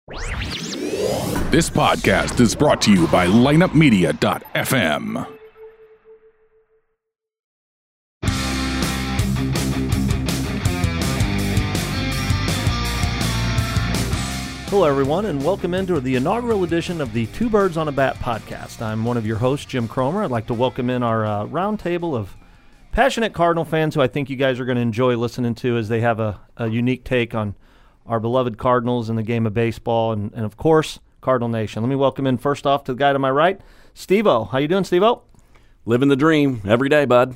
This podcast is brought to you by lineupmedia.fm. Hello, everyone, and welcome into the inaugural edition of the Two Birds on a Bat podcast. I'm one of your hosts, Jim Cromer. I'd like to welcome in our roundtable of passionate Cardinal fans who I think you guys are going to enjoy listening to as they have a unique take on our beloved Cardinals and the game of baseball and of course, Cardinal Nation. Let me welcome in first off to the guy to my right, Steve-O. How you doing, Steve-O? Living the dream every day, bud.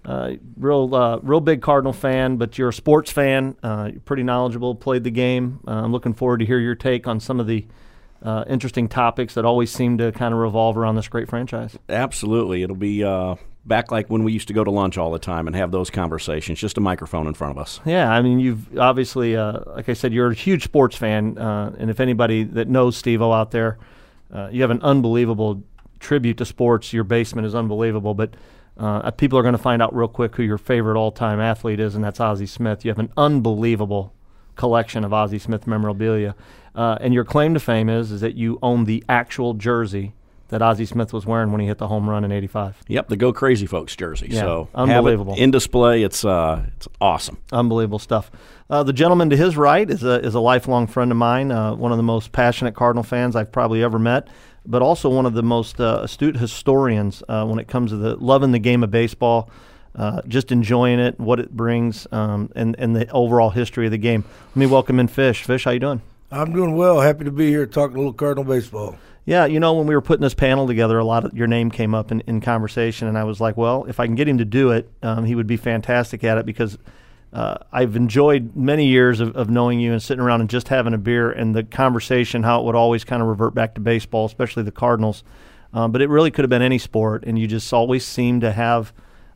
Real big Cardinal fan, but you're a sports fan. You're pretty knowledgeable, played the game. I'm looking forward to hear your take on some of the interesting topics that always seem to kind of revolve around this great franchise. Absolutely. It'll be back like when we used to go to lunch all the time and have those conversations, just a microphone in front of us. Yeah, I mean, you've obviously, like I said, you're a huge sports fan, and if anybody that knows Steve-O out there, you have an unbelievable tribute to sports. Your basement is unbelievable, but people are going to find out real quick who your favorite all-time athlete is, and that's Ozzie Smith. You have an unbelievable collection of Ozzie Smith memorabilia, and your claim to fame is that you own the actual jersey that Ozzie Smith was wearing when he hit the home run in '85. Yep, the Go Crazy Folks jersey. Yeah, so unbelievable. Have it in display. It's awesome. Unbelievable stuff. The gentleman to his right is a lifelong friend of mine, one of the most passionate Cardinal fans I've probably ever met, but also one of the most astute historians when it comes to loving the game of baseball, just enjoying it, what it brings, and the overall history of the game. Let me welcome in Fish. Fish, how you doing? I'm doing well. Happy to be here talking a little Cardinal baseball. Yeah, you know, when we were putting this panel together, a lot of your name came up in conversation, and I was like, well, if I can get him to do it, he would be fantastic at it because I've enjoyed many years of knowing you and sitting around and just having a beer and the conversation, how it would always kind of revert back to baseball, especially the Cardinals. But it really could have been any sport, and you just always seem to have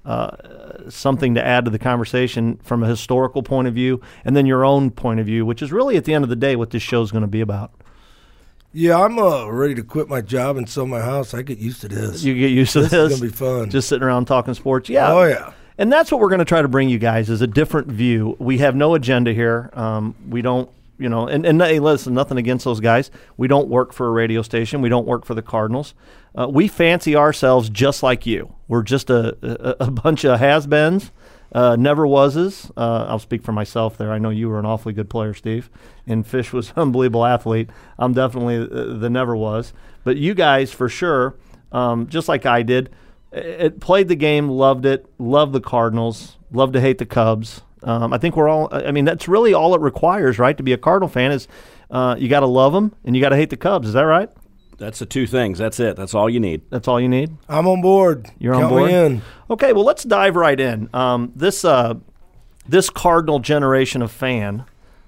something to add to the conversation from a historical point of view and then your own point of view, which is really at the end of the day what this show is going to be about. Yeah, I'm ready to quit my job and sell my house. I get used to this. You get used to this. This is going to be fun. Just sitting around talking sports. Yeah. Oh, yeah. And that's what we're going to try to bring you guys is a different view. We have no agenda here. We don't, and hey, listen, nothing against those guys. We don't work for a radio station. We don't work for the Cardinals. We fancy ourselves just like you. We're just a bunch of has-beens, never-wases. I'll speak for myself there. I know you were an awfully good player, Steve, and Fish was an unbelievable athlete. I'm definitely the never-was. But you guys, for sure, just like I did, played the game, loved it, loved the Cardinals, loved to hate the Cubs. I think that's really all it requires, right, to be a Cardinal fan is you got to love them and you got to hate the Cubs. Is that right? That's the two things. That's it. That's all you need. That's all you need? I'm on board. You're Count on board? me in. Okay, well, let's dive right in. This Cardinal generation of fan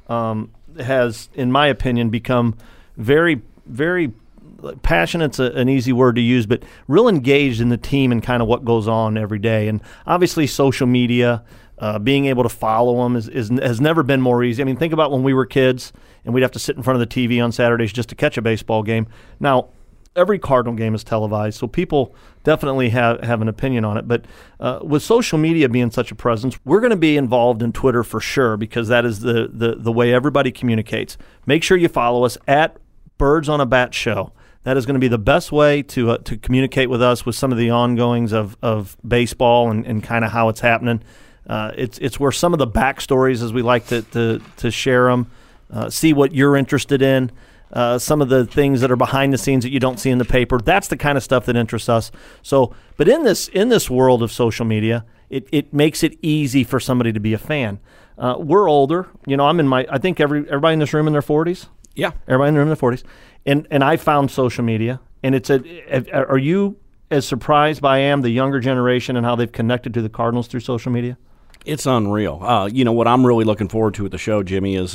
has, in my opinion, become very, very passionate's an easy word to use, but real engaged in the team and kind of what goes on every day. And obviously social media, being able to follow them has never been more easy. I mean, think about when we were kids and we'd have to sit in front of the TV on Saturdays just to catch a baseball game. Now, every Cardinal game is televised, so people definitely have an opinion on it. But with social media being such a presence, we're going to be involved in Twitter for sure because that is the way everybody communicates. Make sure you follow us at Birds on a Bat Show. That is going to be the best way to communicate with us with some of the ongoings of baseball and kind of how it's happening. It's where some of the backstories, as we like to share them, see what you're interested in, some of the things that are behind the scenes that you don't see in the paper. That's the kind of stuff that interests us. So, but in this world of social media, it makes it easy for somebody to be a fan. We're older. I think everybody in this room in their 40s. Yeah. Everybody in the room in their 40s. And I found social media, and are you as surprised by I am, the younger generation, and how they've connected to the Cardinals through social media? It's unreal. What I'm really looking forward to with the show, Jimmy, is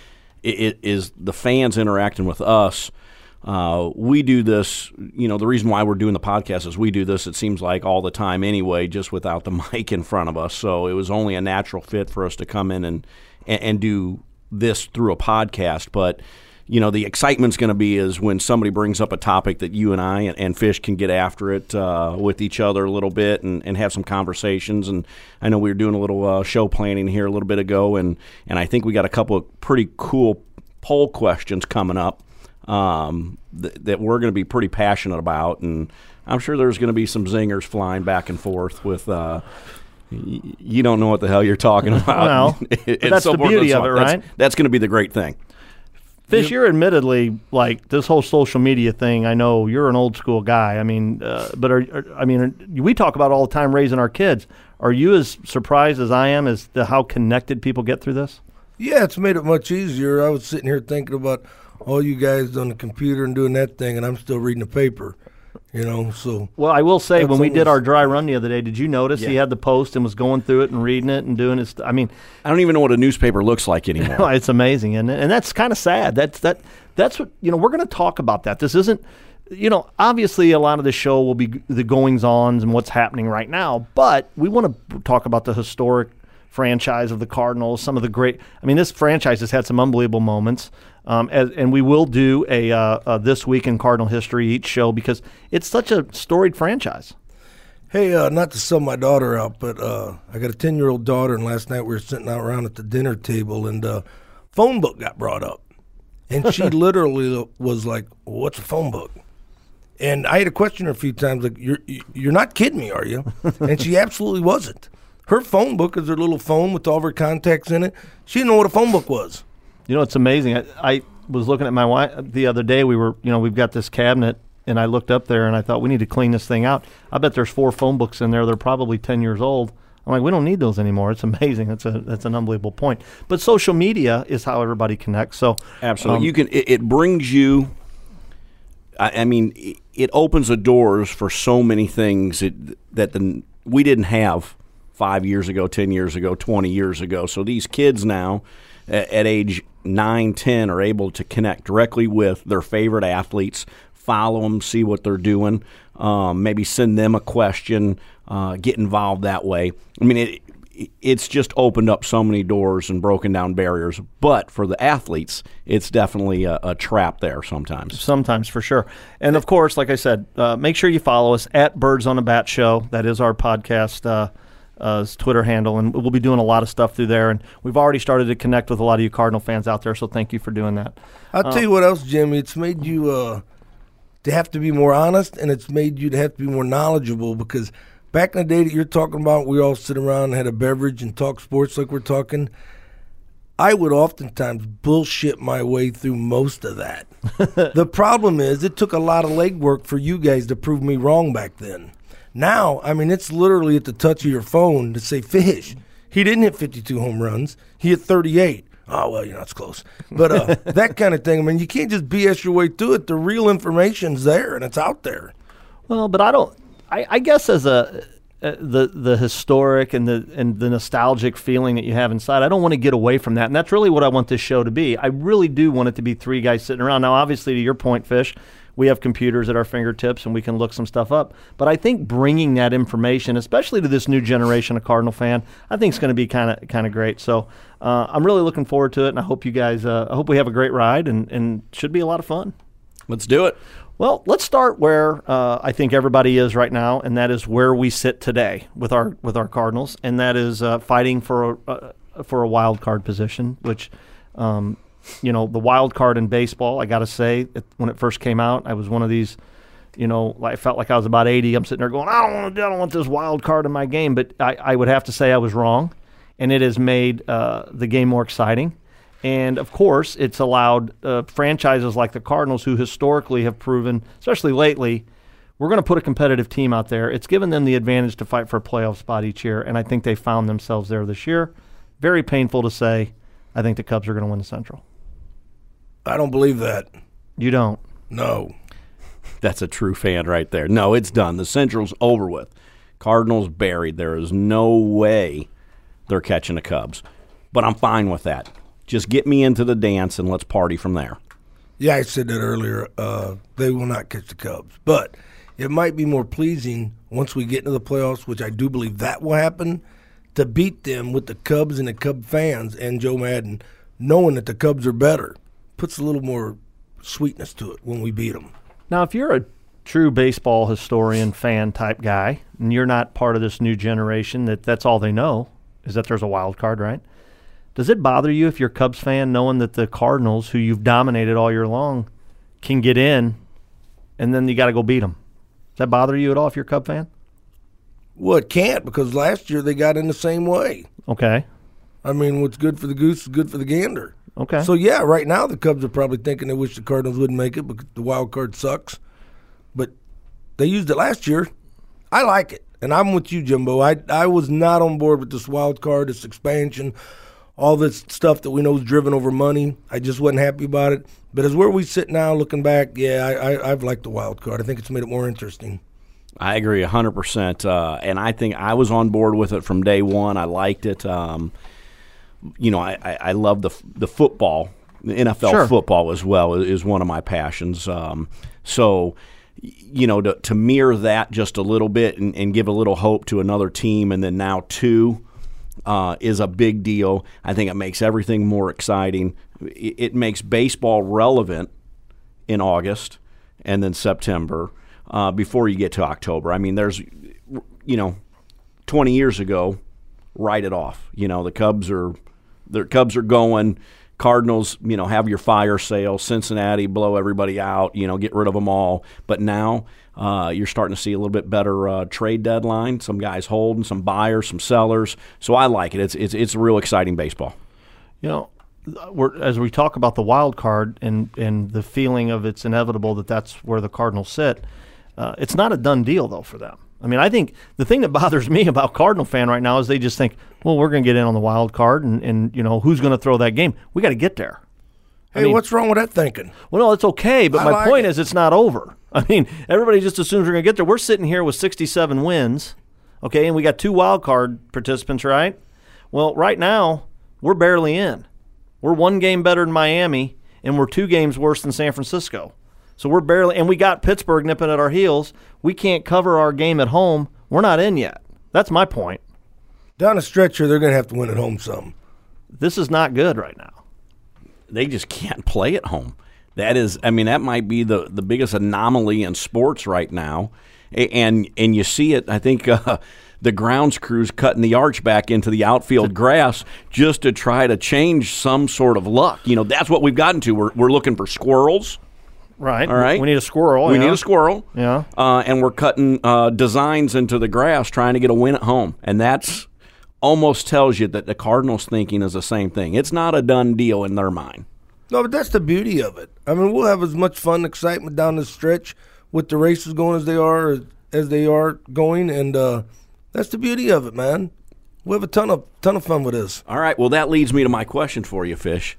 is the fans interacting with us. We do this, the reason why we're doing the podcast is we do this, it seems like, all the time anyway, just without the mic in front of us. So it was only a natural fit for us to come in and do this through a podcast. But the excitement's going to be is when somebody brings up a topic that you and I and Fish can get after it with each other a little bit and have some conversations. And I know we were doing a little show planning here a little bit ago, and I think we got a couple of pretty cool poll questions coming up that we're going to be pretty passionate about, and I'm sure there's going to be some zingers flying back and forth with you don't know what the hell you're talking about. Well, that's the beauty of it, right? That's going to be the great thing. Fish, you're admittedly, like, this whole social media thing, I know you're an old school guy. I mean, but we talk about it all the time raising our kids. Are you as surprised as I am as to how connected people get through this? Yeah, it's made it much easier. I was sitting here thinking about all you guys on the computer and doing that thing, and I'm still reading the paper. So. Well, I will say, when we did our dry run the other day, did you notice he had the post and was going through it and reading it and doing it? I mean, I don't even know what a newspaper looks like anymore. It's amazing, isn't it? And that's kind of sad. That's what, we're going to talk about that. This isn't, obviously a lot of the show will be the goings-ons and what's happening right now, but we want to talk about the historic franchise of the Cardinals, some of the great, this franchise has had some unbelievable moments. And we will do a This Week in Cardinal History each show because it's such a storied franchise. Hey, not to sell my daughter out, but I got a 10-year-old daughter, and last night we were sitting out around at the dinner table, and phone book got brought up. And she literally was like, what's a phone book? And I had to question her a few times, like, you're not kidding me, are you? And she absolutely wasn't. Her phone book is her little phone with all of her contacts in it. She didn't know what a phone book was. It's amazing. I was looking at my wife the other day. We've got this cabinet, and I looked up there, and I thought we need to clean this thing out. I bet there's 4 phone books in there. They're probably 10 years old. I'm like, we don't need those anymore. It's amazing. That's an unbelievable point. But social media is how everybody connects. So absolutely, it brings you. It opens the doors for so many things that we didn't have 5 years ago, 10 years ago, 20 years ago. So these kids now, at age 9, 10, are able to connect directly with their favorite athletes, follow them, see what they're doing, maybe send them a question, get involved that way. It's just opened up so many doors and broken down barriers. But for the athletes, it's definitely a trap there sometimes. Sometimes, for sure. And, of course, like I said, make sure you follow us at Birds on a Bat Show. That is our podcast Twitter handle, and we'll be doing a lot of stuff through there. And we've already started to connect with a lot of you Cardinal fans out there, so thank you for doing that. I'll tell you what else, Jimmy. It's made you to have to be more honest, and it's made you to have to be more knowledgeable, because back in the day that you're talking about, we all sit around and had a beverage and talk sports like we're talking. I would oftentimes bullshit my way through most of that. The problem is it took a lot of legwork for you guys to prove me wrong back then. Now, it's literally at the touch of your phone to say, Fish, he didn't hit 52 home runs. He hit 38. Oh, well, it's close. But that kind of thing, you can't just BS your way through it. The real information's there, and it's out there. Well, but I guess as the historic and the nostalgic feeling that you have inside, I don't want to get away from that. And that's really what I want this show to be. I really do want it to be 3 guys sitting around. Now, obviously, to your point, Fish, we have computers at our fingertips and we can look some stuff up. But I think bringing that information, especially to this new generation of Cardinal fan, I think is going to be kind of great. So I'm really looking forward to it, and I hope you guys, I hope we have a great ride, and should be a lot of fun. Let's do it. Well, let's start where I think everybody is right now, and that is where we sit today with our Cardinals, and that is fighting for a wild card position, which. The wild card in baseball, I got to say, when it first came out, I was one of these, I felt like I was about 80. I'm sitting there going, I don't want this wild card in my game. But I would have to say I was wrong, and it has made the game more exciting. And, of course, it's allowed franchises like the Cardinals, who historically have proven, especially lately, we're going to put a competitive team out there. It's given them the advantage to fight for a playoff spot each year, and I think they found themselves there this year. Very painful to say. I think the Cubs are going to win the Central. I don't believe that. You don't? No. That's a true fan right there. No, it's done. The Central's over with. Cardinals buried. There is no way they're catching the Cubs. But I'm fine with that. Just get me into the dance and let's party from there. Yeah, I said that earlier. They will not catch the Cubs. But it might be more pleasing once we get into the playoffs, which I do believe that will happen, to beat them with the Cubs and the Cub fans and Joe Madden, knowing that the Cubs are better. Puts a little more sweetness to it when we beat them. Now, if you're a true baseball historian, fan type guy, and you're not part of this new generation that's all they know is that there's a wild card, right? Does it bother you if you're a Cubs fan knowing that the Cardinals, who you've dominated all year long, can get in, and then you got to go beat them. Does that bother you at all if you're a Cub fan? Well, it can't, because last year they got in the same way. Okay. I mean, what's good for the goose is good for the gander. Okay. So, yeah, right now the Cubs are probably thinking they wish the Cardinals wouldn't make it because the wild card sucks. But they used it last year. I like it. And I'm with you, Jimbo. I was not on board with this wild card, this expansion, all this stuff that we know is driven over money. I just wasn't happy about it. But as where we sit now looking back, yeah, I've liked the wild card. I think it's made it more interesting. I agree 100%. And I think I was on board with it from day one. I liked it. I love the football. The NFL football as well is one of my passions. To mirror that just a little bit and give a little hope to another team, and then now two, is a big deal. I think it makes everything more exciting. It makes baseball relevant in August and then September before you get to October. I mean, there's, 20 years ago, write it off. The Cubs are going. Cardinals, have your fire sale. Cincinnati, blow everybody out, get rid of them all. But now you're starting to see a little bit better trade deadline. Some guys holding, some buyers, some sellers. So I like it. It's real exciting baseball. As we talk about the wild card and the feeling of it's inevitable that's where the Cardinals sit, it's not a done deal, though, for them. I mean, I think the thing that bothers me about Cardinal fan right now is they just think, well, we're going to get in on the wild card, and who's going to throw that game? We got to get there. Hey, what's wrong with that thinking? Well, no, it's okay, but my point is it's not over. I mean, everybody just assumes we're going to get there. We're sitting here with 67 wins, okay, and we got 2 wild card participants, right? Well, right now, we're barely in. We're 1 game better than Miami, and we're 2 games worse than San Francisco. So we're barely – and we got Pittsburgh nipping at our heels. We can't cover our game at home. We're not in yet. That's my point. Down the stretch here, they're going to have to win at home some. This is not good right now. They just can't play at home. That might be the biggest anomaly in sports right now. And you see it, I think the grounds crews cutting the arch back into the outfield grass just to try to change some sort of luck. That's what we've gotten to. We're looking for squirrels. Right. All right. We need a squirrel. We need a squirrel. Yeah. And we're cutting designs into the grass trying to get a win at home. And that's almost tells you that the Cardinals' thinking is the same thing. It's not a done deal in their mind. No, but that's the beauty of it. I mean, we'll have as much fun and excitement down the stretch with the races going as they are going, and that's the beauty of it, man. We'll have a ton of fun with this. All right. Well, that leads me to my question for you, Fish.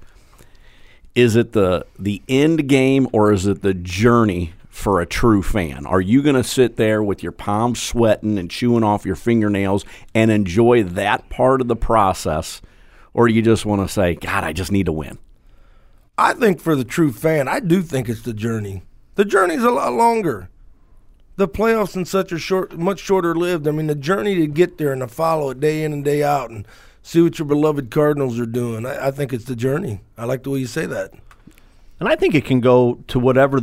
Is it the end game or is it the journey for a true fan? Are you going to sit there with your palms sweating and chewing off your fingernails and enjoy that part of the process, or do you just want to say, God, I just need to win? I think for the true fan, I do think it's the journey. The journey's a lot longer. The playoffs in such a much shorter lived. I mean, the journey to get there and to follow it day in and day out and see what your beloved Cardinals are doing. I think it's the journey. I like the way you say that. And I think it can go to whatever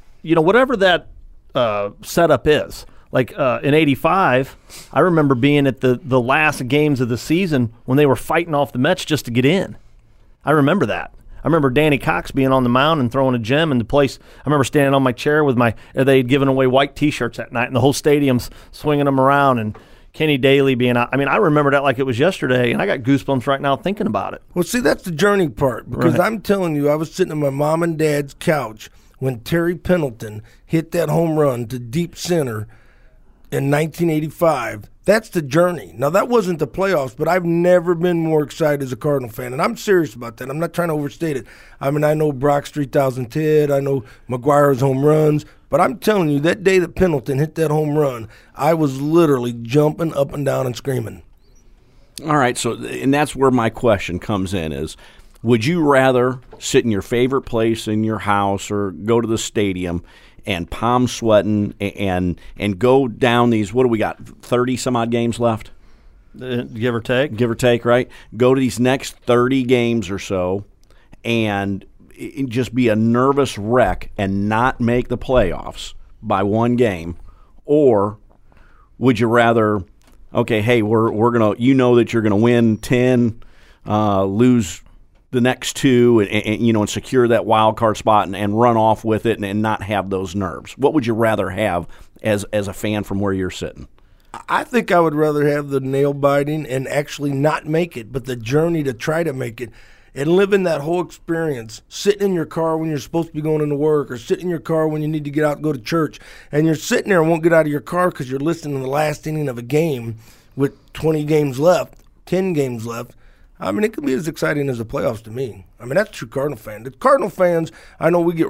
that setup is. Like in '85, I remember being at the last games of the season when they were fighting off the Mets just to get in. I remember that. I remember Danny Cox being on the mound and throwing a gem in the place. I remember standing on my chair with they had given away white T-shirts that night, and the whole stadium's swinging them around, and Kenny Daly being out. I mean, I remember that like it was yesterday, and I got goosebumps right now thinking about it. Well, see, that's the journey part, because I'm telling you, I was sitting on my mom and dad's couch when Terry Pendleton hit that home run to deep center in 1985. That's the journey. Now, that wasn't the playoffs, but I've never been more excited as a Cardinal fan, and I'm serious about that. I'm not trying to overstate it. I mean, I know Brock's 3,000 hit. I know McGuire's home runs. But I'm telling you, that day that Pendleton hit that home run, I was literally jumping up and down and screaming. All right, and that's where my question comes in is, would you rather sit in your favorite place in your house or go to the stadium and palm sweating and go down these, what do we got, 30-some-odd games left? Give or take. Give or take, right? Go to these next 30 games or so and just be a nervous wreck and not make the playoffs by 1 game? Or would you rather, okay, hey, we're gonna, that you're gonna win 10, lose the next two and secure that wild card spot and run off with it and not have those nerves? What would you rather have as a fan from where you're sitting? I think I would rather have the nail biting and actually not make it, but the journey to try to make it and living that whole experience, sitting in your car when you're supposed to be going into work or sitting in your car when you need to get out and go to church, and you're sitting there and won't get out of your car because you're listening to the last inning of a game with 20 games left, 10 games left. I mean, it can be as exciting as the playoffs to me. I mean, that's a true Cardinal fan. The Cardinal fans, I know we get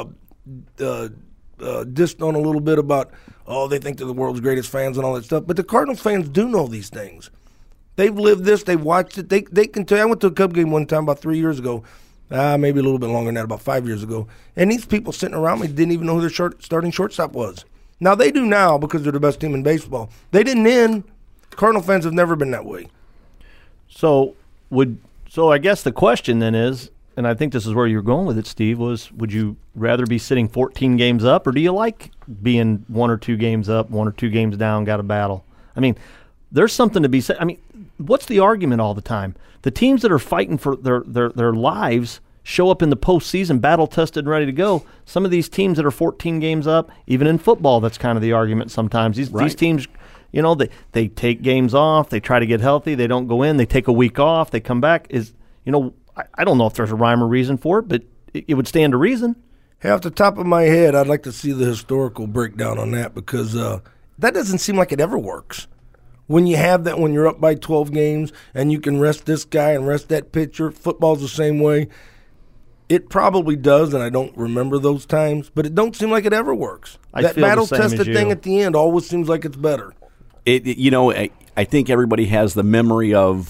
dissed on a little bit about, they think they're the world's greatest fans and all that stuff. But the Cardinal fans do know these things. They've lived this. They've watched it. They can tell you. I went to a Cub game one time about 3 years ago, maybe a little bit longer than that, about 5 years ago. And these people sitting around me didn't even know who their starting shortstop was. Now, they do now because they're the best team in baseball. They didn't then. Cardinal fans have never been that way. So I guess the question then is, and I think this is where you're going with it, Steve, was would you rather be sitting 14 games up, or do you like being 1 or 2 games up, 1 or 2 games down, got a battle? I mean, there's something to be said. I mean, what's the argument all the time? The teams that are fighting for their lives show up in the postseason battle-tested and ready to go. Some of these teams that are 14 games up, even in football, that's kind of the argument sometimes. These teams, they take games off, they try to get healthy, they don't go in, they take a week off, they come back. I don't know if there's a rhyme or reason for it, but it would stand to reason. Hey, off the top of my head, I'd like to see the historical breakdown on that because that doesn't seem like it ever works. When you have that, when you're up by 12 games and you can rest this guy and rest that pitcher, football's the same way. It probably does, and I don't remember those times, but it don't seem like it ever works. That battle-tested thing at the end always seems like it's better. I think everybody has the memory of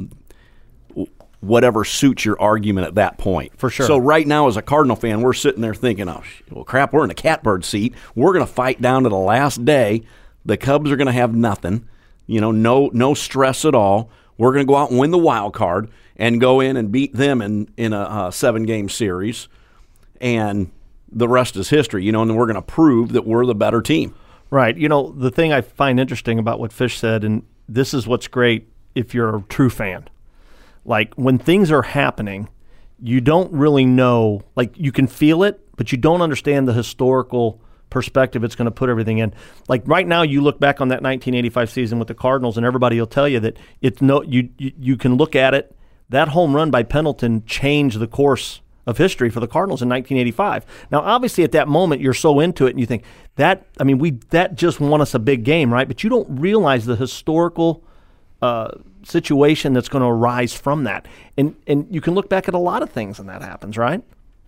whatever suits your argument at that point. For sure. So right now as a Cardinal fan, we're sitting there thinking, crap, we're in a catbird seat. We're going to fight down to the last day. The Cubs are going to have nothing. No stress at all. We're going to go out and win the wild card and go in and beat them in a 7-game series. And the rest is history, and then we're going to prove that we're the better team. Right. The thing I find interesting about what Fish said, and this is what's great if you're a true fan, like when things are happening, you don't really know, like you can feel it, but you don't understand the historical perspective it's going to put everything in. Like right now, you look back on that 1985 season with the Cardinals, and everybody will tell you that you can look at it. That home run by Pendleton changed the course of history for the Cardinals in 1985. Now, obviously, at that moment, you're so into it, and you think that just won us a big game, right? But you don't realize the historical situation that's going to arise from that, and you can look back at a lot of things, and that happens, right?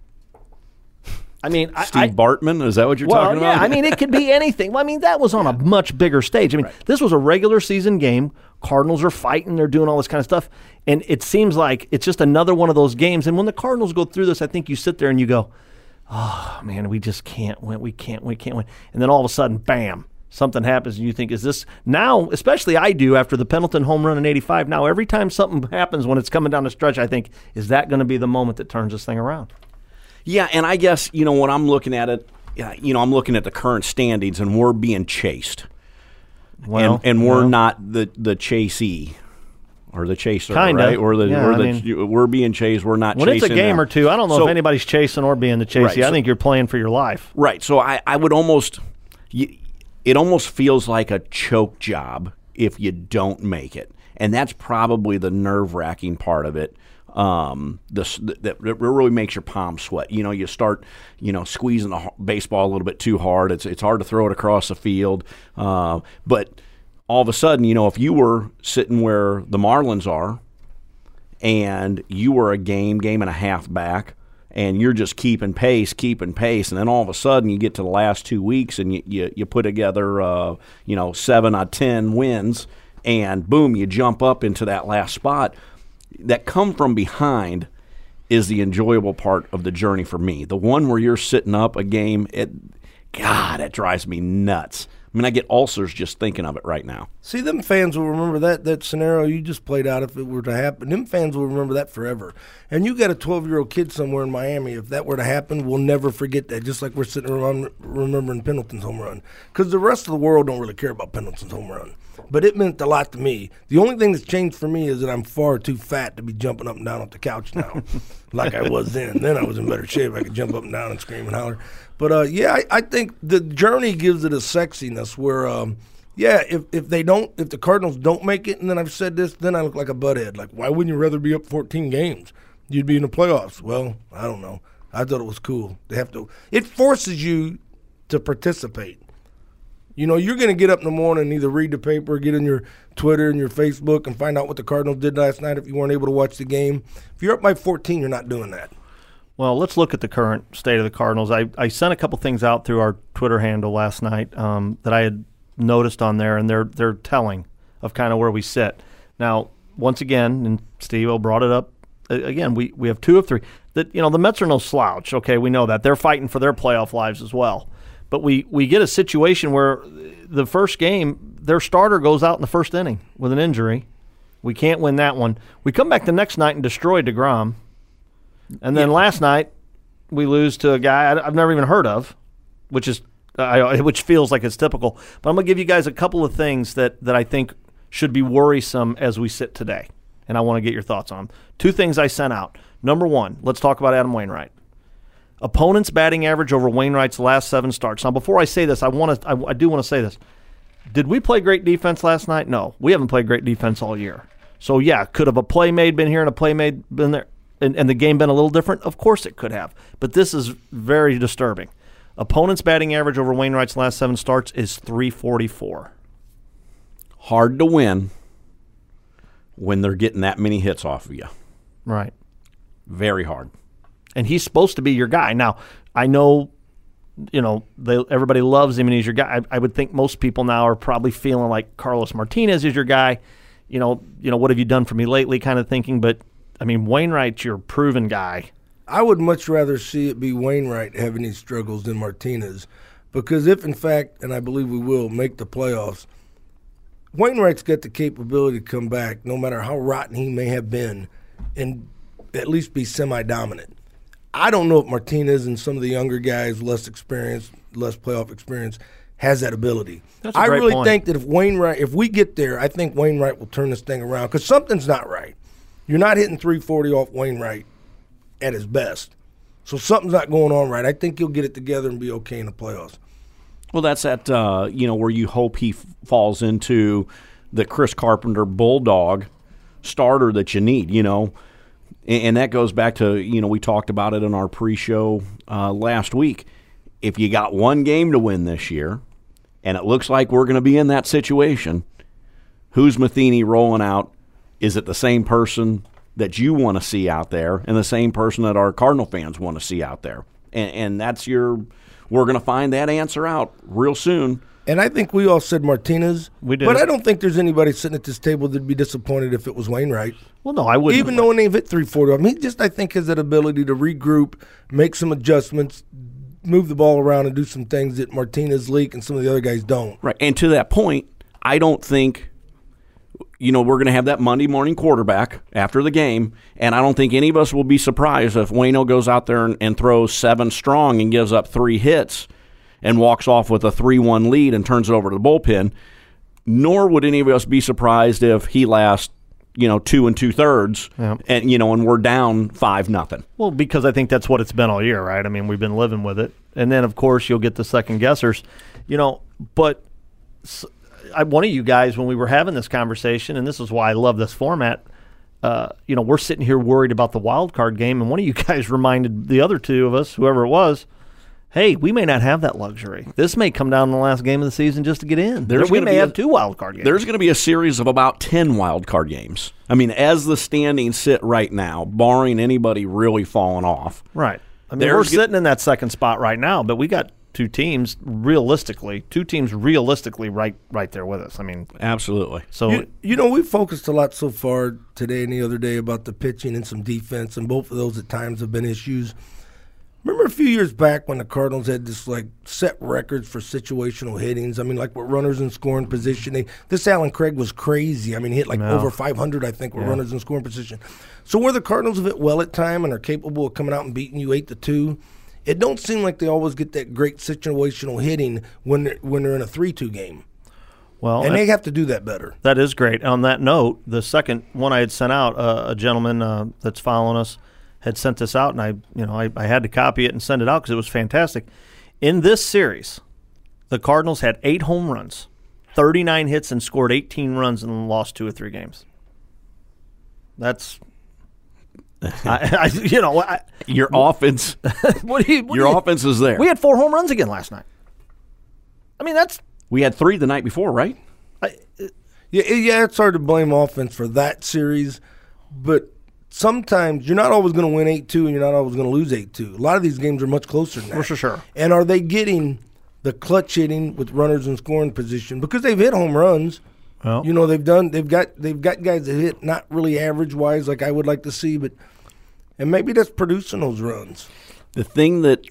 I mean, Steve Bartman, is that what you're talking about? Yeah, I mean, it could be anything. Well, I mean, that was on a much bigger stage. I mean, This was a regular season game. Cardinals are fighting. They're doing all this kind of stuff. And it seems like it's just another one of those games. And when the Cardinals go through this, I think you sit there and you go, oh, man, we just can't win. We can't win. And then all of a sudden, bam, something happens. And you think, is this now, especially I do after the Pendleton home run in 85, now every time something happens when it's coming down the stretch, I think, is that going to be the moment that turns this thing around? Yeah, and I guess, when I'm looking at it, I'm looking at the current standings, and we're being chased. Well, and we're not the chasee or the chaser, kinda, right? Or we're being chased. We're not when chasing. When it's a game them. or two, I don't know if anybody's chasing or being the chasee. Right, I think you're playing for your life. Right. So I would almost – it almost feels like a choke job if you don't make it. And that's probably the nerve-wracking part of it. That really makes your palms sweat. You start, squeezing the baseball a little bit too hard. It's hard to throw it across the field. But all of a sudden, if you were sitting where the Marlins are, and you were a game and a half back, and you're just keeping pace, and then all of a sudden you get to the last 2 weeks and you put together 7 out of 10 wins, and boom, you jump up into that last spot. That come from behind is the enjoyable part of the journey for me. The one where you're sitting up a game, it drives me nuts. I mean, I get ulcers just thinking of it right now. See, them fans will remember that scenario you just played out if it were to happen. Them fans will remember that forever. And you got a 12-year-old kid somewhere in Miami, if that were to happen, we'll never forget that, just like we're sitting around remembering Pendleton's home run. Because the rest of the world don't really care about Pendleton's home run. but it meant a lot to me. The only thing that's changed for me is that I'm far too fat to be jumping up and down off the couch now, like I was then. Then I was in better shape. I could jump up and down and scream and holler. But I think the journey gives it a sexiness where, if the Cardinals don't make it, and then I've said this, then I look like a butthead. Like, why wouldn't you rather be up 14 games? You'd be in the playoffs. Well, I don't know. I thought it was cool. It forces you to participate. You know, you're going to get up in the morning and either read the paper or get in your Twitter and your Facebook and find out what the Cardinals did last night if you weren't able to watch the game. If you're up by 14, you're not doing that. Well, let's look at the current state of the Cardinals. I sent a couple things out through our Twitter handle last night that I had noticed on there, and they're telling of kind of where we sit. Now, once again, and Steve-O brought it up, again, we have 2 of 3. The Mets are no slouch, okay? We know that. They're fighting for their playoff lives as well. But we get a situation where the first game, their starter goes out in the first inning with an injury. We can't win that one. We come back the next night and destroy DeGrom. And then last night, we lose to a guy I've never even heard of, which feels like it's typical. But I'm going to give you guys a couple of things that I think should be worrisome as we sit today. And I want to get your thoughts on them. 2 things I sent out. Number 1, let's talk about Adam Wainwright. Opponent's batting average over Wainwright's last 7 starts. Now, before I say this, I do want to say this. Did we play great defense last night? No. We haven't played great defense all year. So, yeah, could have a play made been here and a play made been there and the game been a little different? Of course it could have. But this is very disturbing. Opponent's batting average over Wainwright's last 7 starts is .344. Hard to win when they're getting that many hits off of you. Right. Very hard. And he's supposed to be your guy. Now, I know, everybody loves him and he's your guy. I would think most people now are probably feeling like Carlos Martinez is your guy. What have you done for me lately kind of thinking. But, I mean, Wainwright's your proven guy. I would much rather see it be Wainwright having these struggles than Martinez. Because if, in fact, and I believe we will, make the playoffs, Wainwright's got the capability to come back no matter how rotten he may have been and at least be semi-dominant. I don't know if Martinez and some of the younger guys, less experienced, less playoff experience, has that ability. That's a great point. Think that if we get there, I think Wainwright will turn this thing around because something's not right. You're not hitting .340 off Wainwright at his best. So something's not going on right. I think he'll get it together and be okay in the playoffs. Well, that's at where you hope he falls into the Chris Carpenter bulldog starter that you need, And that goes back to, we talked about it in our pre-show last week. If you got one game to win this year, and it looks like we're going to be in that situation, who's Matheny rolling out? Is it the same person that you want to see out there and the same person that our Cardinal fans want to see out there? And that's we're going to find that answer out real soon. And I think we all said Martinez. We did. But I don't think there's anybody sitting at this table that'd be disappointed if it was Wainwright. Well, no, I wouldn't. Even though they've hit .340. I mean, he just, I think, has that ability to regroup, make some adjustments, move the ball around, and do some things that Martinez, Leak, and some of the other guys don't. Right. And to that point, I don't think, we're going to have that Monday morning quarterback after the game, and I don't think any of us will be surprised if Waino goes out there and throws 7 strong and gives up 3 hits and walks off with a 3-1 lead and turns it over to the bullpen, nor would any of us be surprised if he lasts, 2 2/3, and and we're down 5-0. Well, because I think that's what it's been all year, right? I mean, we've been living with it. And then, of course, you'll get the second guessers, but one of you guys, when we were having this conversation, and this is why I love this format, we're sitting here worried about the wild card game, and one of you guys reminded the other 2 of us, whoever it was, hey, we may not have that luxury. This may come down to the last game of the season just to get in. We may have 2 wild card games. There's going to be a series of about 10 wild card games. I mean, as the standings sit right now, barring anybody really falling off. Right. I mean, we're sitting in that second spot right now, but we got 2 teams realistically right there with us. I mean, absolutely. So we focused a lot so far today and the other day about the pitching and some defense, and both of those at times have been issues. Remember a few years back when the Cardinals had this set records for situational hittings? I mean, with runners in scoring position. This Alan Craig was crazy. I mean, he hit over 500, I think, with runners in scoring position. So where the Cardinals have hit well at time and are capable of coming out and beating you 8-2, it don't seem like they always get that great situational hitting when they're in a 3-2 game. Well, and they have to do that better. That is great. On that note, the second one I had sent out, a gentleman that's following us had sent this out, and I had to copy it and send it out because it was fantastic. In this series, the Cardinals had 8 home runs, 39 hits, and scored 18 runs and lost 2 or 3 games. That's your offense. Your offense is there. We had 4 home runs again last night. I mean, we had 3 the night before, right? Yeah, it's hard to blame offense for that series, but sometimes you're not always going to win 8-2 and you're not always going to lose 8-2. A lot of these games are much closer than that. For sure. And are they getting the clutch hitting with runners in scoring position? Because they've hit home runs. Well, they've got guys that hit not really average wise like I would like to see, and maybe that's producing those runs. The thing that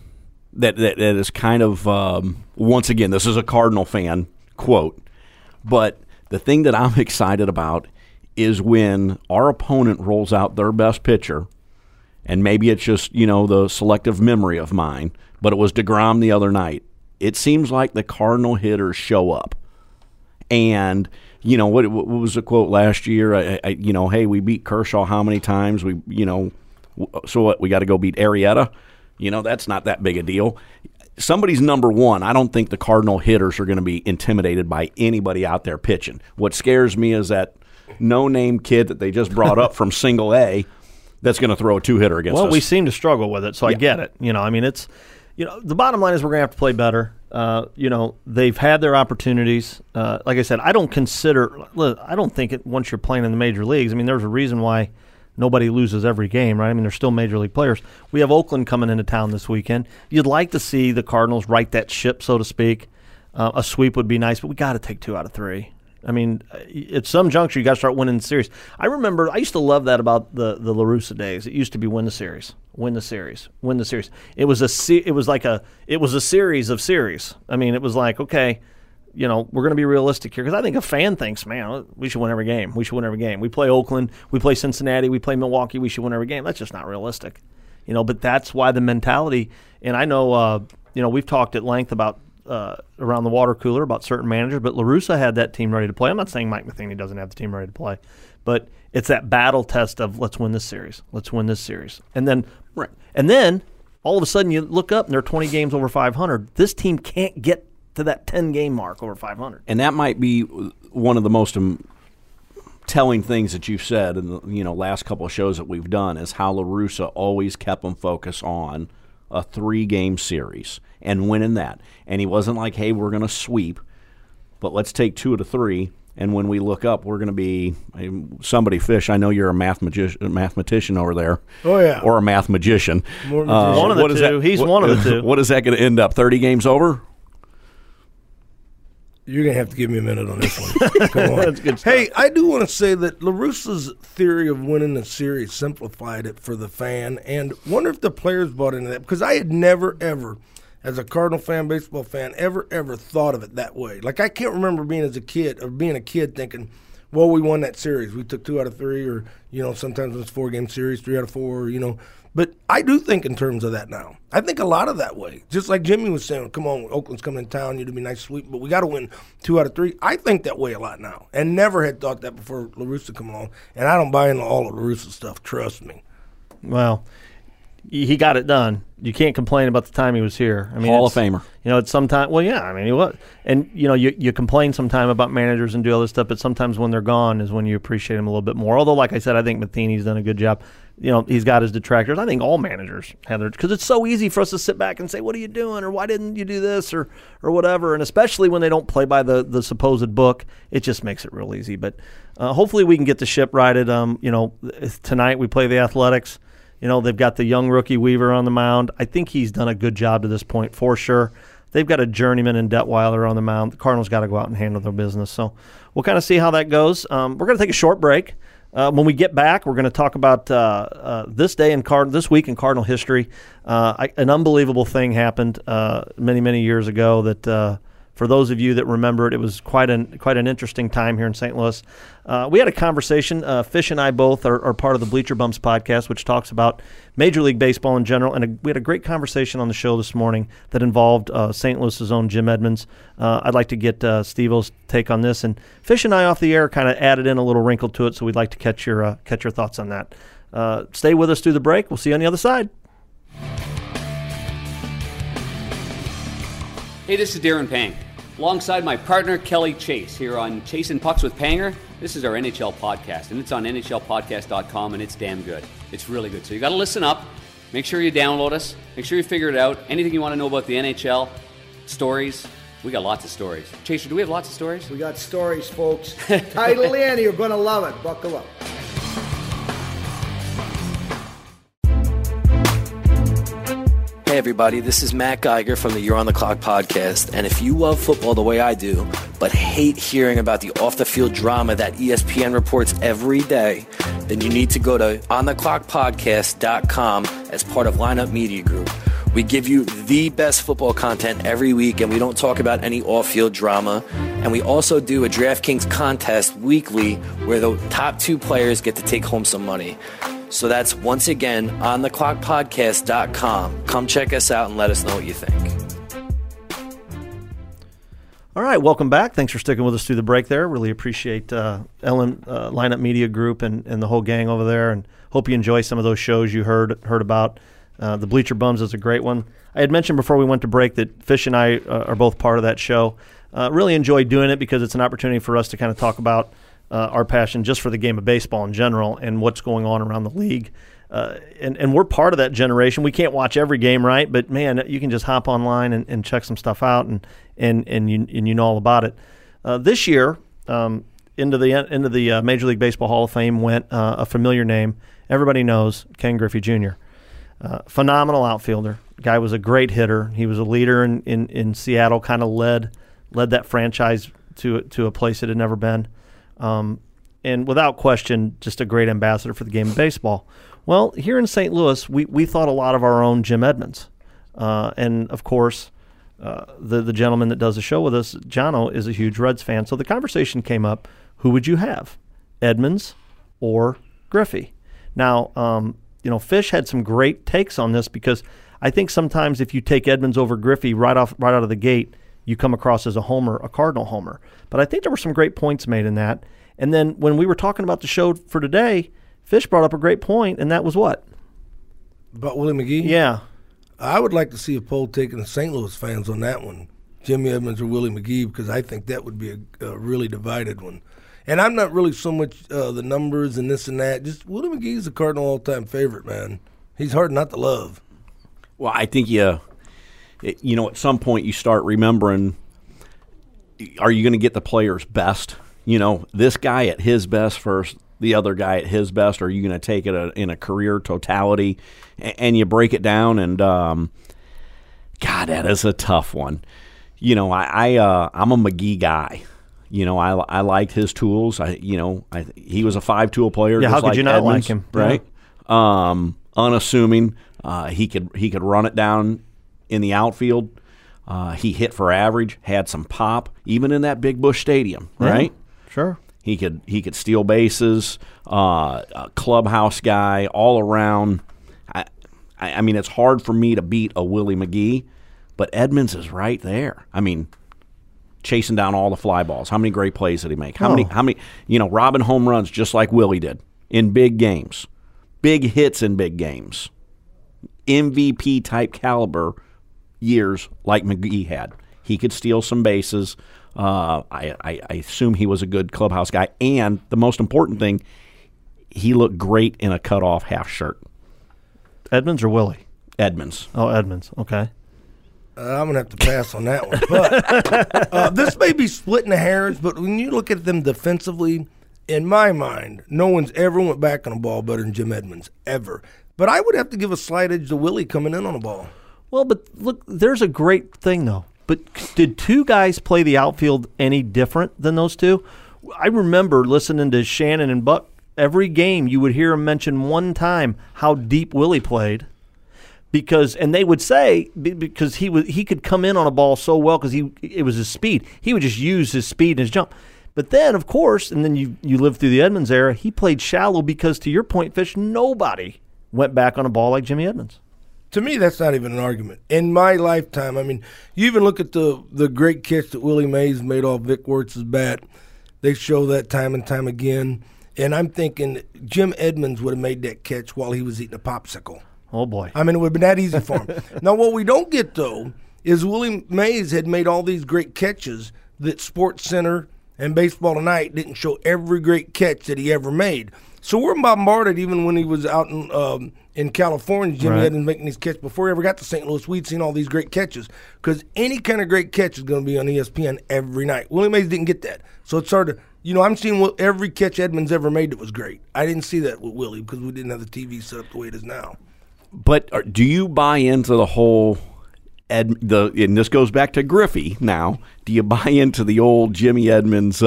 is kind of once again, this is a Cardinal fan quote, but the thing that I'm excited about is when our opponent rolls out their best pitcher, and maybe it's just the selective memory of mine, but it was DeGrom the other night. It seems like the Cardinal hitters show up. And, what was the quote last year? Hey, we beat Kershaw how many times? So what, we got to go beat Arrieta? That's not that big a deal. Somebody's number one. I don't think the Cardinal hitters are going to be intimidated by anybody out there pitching. What scares me is that no-name kid that they just brought up from single A that's going to throw a 2-hitter against us. Well, we seem to struggle with it, so I get it. It's the bottom line is we're going to have to play better. They've had their opportunities. Like I said, I don't think it once you're playing in the major leagues. I mean, there's a reason why nobody loses every game, right? I mean, they're still major league players. We have Oakland coming into town this weekend. You'd like to see the Cardinals right that ship, so to speak. A sweep would be nice, but we got to take 2 out of 3. I mean, at some juncture, you got to start winning the series. I remember I used to love that about the La Russa days. It used to be win the series, win the series, win the series. It was a series of series. I mean, it was like, okay, we're going to be realistic here because I think a fan thinks, man, we should win every game. We should win every game. We play Oakland, we play Cincinnati, we play Milwaukee. We should win every game. That's just not realistic, But that's why the mentality. And I know, we've talked at length about. Around the water cooler about certain managers, but La Russa had that team ready to play. I'm not saying Mike Matheny doesn't have the team ready to play, but it's that battle test of let's win this series. Let's win this series. And then all of a sudden you look up and there are 20 games over 500. This team can't get to that 10-game mark over 500. And that might be one of the most telling things that you've said in the last couple of shows that we've done is how La Russa always kept them focused on a 3-game series and winning that. And he wasn't like, hey, we're going to sweep, but let's take 2 out of 3. And when we look up, we're going to be somebody fish. I know you're a mathematician over there. Oh, yeah. Or a math magician. One of the two. He's one of the two. What is that going to end up, 30 games over? You're going to have to give me a minute on this one. Come on. That's good stuff. Hey, I do want to say that La Russa's theory of winning the series simplified it for the fan, and wonder if the players bought into that, because I had never, ever, as a Cardinal fan, baseball fan, ever thought of it that way. Like, I can't remember being a kid thinking, well, we won that series. We took 2 out of 3, or, sometimes it's 4-game series, 3 out of 4, But I do think in terms of that now. I think a lot of that way. Just like Jimmy was saying, come on, Oakland's coming in town, you'd be nice sweep, but we got to win 2 out of 3. I think that way a lot now, and never had thought that before La Russa come along. And I don't buy into all of La Russa stuff, trust me. Well, he got it done. You can't complain about the time he was here. I mean, Hall of Famer. It's sometimes. Well, yeah. I mean, he was, and you complain sometimes about managers and do other stuff, but sometimes when they're gone is when you appreciate them a little bit more. Although, like I said, I think Matheny's done a good job. He's got his detractors. I think all managers have their, because it's so easy for us to sit back and say, "What are you doing?" or "Why didn't you do this?" or whatever. And especially when they don't play by the supposed book, it just makes it real easy. But hopefully, we can get the ship righted. Tonight we play the Athletics. They've got the young rookie Weaver on the mound. I think he's done a good job to this point for sure. They've got a journeyman in Detweiler on the mound. The Cardinals got to go out and handle their business. So we'll kind of see how that goes. We're going to take a short break. When we get back, we're going to talk about this week in Cardinal history. An unbelievable thing happened many, many years ago that For those of you that remember it, it was quite an interesting time here in St. Louis. We had a conversation. Fish and I both are part of the Bleacher Bumps podcast, which talks about Major League Baseball in general. And we had a great conversation on the show this morning that involved St. Louis's own Jim Edmonds. I'd like to get Steve-O's take on this. And Fish and I off the air kind of added in a little wrinkle to it, so we'd like to catch your thoughts on that. Stay with us through the break. We'll see you on the other side. Hey, this is Darren Pang, alongside my partner Kelly Chase here on Chasing Pucks with Panger. This is our NHL podcast, and it's on NHLpodcast.com, and it's damn good. It's really good. So you got to listen up. Make sure you download us. Make sure you figure it out. Anything you want to know about the NHL, stories. We got lots of stories. Chaser, do we have lots of stories? We got stories, folks. Title in. You're going to love it. Buckle up. Hey everybody, this is Matt Geiger from the You're on the Clock podcast, and if you love football the way I do, but hate hearing about the off-the-field drama that ESPN reports every day, then you need to go to ontheclockpodcast.com as part of Lineup Media Group. We give you the best football content every week, and we don't talk about any off-field drama. And we also do a DraftKings contest weekly where the top 2 players get to take home some money. So that's, once again, ontheclockpodcast.com. Come check us out and let us know what you think. All right, welcome back. Thanks for sticking with us through the break there. Really appreciate Ellen, Lineup Media Group, and the whole gang over there, and hope you enjoy some of those shows you heard about. The Bleacher Bums is a great one. I had mentioned before we went to break that Fish and I are both part of that show. Really enjoy doing it because it's an opportunity for us to kind of talk about our passion just for the game of baseball in general and what's going on around the league. And we're part of that generation. We can't watch every game, right? But, man, you can just hop online and check some stuff out, and you know all about it. This year, into the Major League Baseball Hall of Fame went a familiar name. Everybody knows Ken Griffey Jr., phenomenal outfielder. Guy was a great hitter. He was a leader in Seattle, kind of led that franchise to a place it had never been. And without question, just a great ambassador for the game of baseball. Well, here in St. Louis, we thought a lot of our own Jim Edmonds. And, of course, the gentleman that does the show with us, Jono, is a huge Reds fan. So the conversation came up, who would you have, Edmonds or Griffey? Now, Fish had some great takes on this because I think sometimes if you take Edmonds over Griffey right out of the gate, you come across as a homer, a Cardinal homer. But I think there were some great points made in that. And then when we were talking about the show for today, Fish brought up a great point, and that was what? About Willie McGee? Yeah. I would like to see a poll taken of St. Louis fans on that one, Jimmy Edmonds or Willie McGee, because I think that would be a really divided one. And I'm not really so much the numbers and this and that. Just Willie McGee's a Cardinal all-time favorite, man. He's hard not to love. Well, I think at some point you start remembering, are you going to get the player's best? This guy at his best first, the other guy at his best. Or are you going to take it in a career totality? And you break it down, and God, that is a tough one. I'm a McGee guy. I liked his tools. He was a 5-tool player. Yeah, just how could you not Edmonds, like him? Right? Yeah. Unassuming. He could run it down in the outfield. He hit for average, had some pop, even in that Big Busch Stadium, right? Yeah, sure. He could steal bases, a clubhouse guy, all around. I mean, it's hard for me to beat a Willie McGee, but Edmonds is right there. I mean, chasing down all the fly balls. How many great plays did he make? How many? Robbing home runs just like Willie did in big games, big hits in big games, MVP type caliber years like McGee had. He could steal some bases. I assume he was a good clubhouse guy, and the most important thing, he looked great in a cutoff half shirt. Edmonds or Willie? Edmonds. Oh, Edmonds. Okay. I'm going to have to pass on that one. But this may be splitting the hairs, but when you look at them defensively, in my mind, no one's ever went back on a ball better than Jim Edmonds, ever. But I would have to give a slight edge to Willie coming in on a ball. Well, but look, there's a great thing, though. But did two guys play the outfield any different than those two? I remember listening to Shannon and Buck. Every game you would hear him mention one time how deep Willie played. and they would say because he could come in on a ball so well because it was his speed. He would just use his speed and his jump. But then, of course, and then you lived through the Edmonds era, he played shallow because, to your point, Fish, nobody went back on a ball like Jimmy Edmonds. To me, that's not even an argument. In my lifetime, I mean, you even look at the great catch that Willie Mays made off Vic Wertz's bat. They show that time and time again. And I'm thinking Jim Edmonds would have made that catch while he was eating a popsicle. Oh, boy. I mean, it would have been that easy for him. Now, what we don't get, though, is Willie Mays had made all these great catches that Sports Center and Baseball Tonight didn't show every great catch that he ever made. So we're bombarded even when he was out in California, Jimmy Edmonds making these catches. Before he ever got to St. Louis, we'd seen all these great catches because any kind of great catch is going to be on ESPN every night. Willie Mays didn't get that. So it's hard to, I'm seeing every catch Edmonds ever made that was great. I didn't see that with Willie because we didn't have the TV set up the way it is now. But do you buy into the whole and this goes back to Griffey now, do you buy into the old Jimmy Edmonds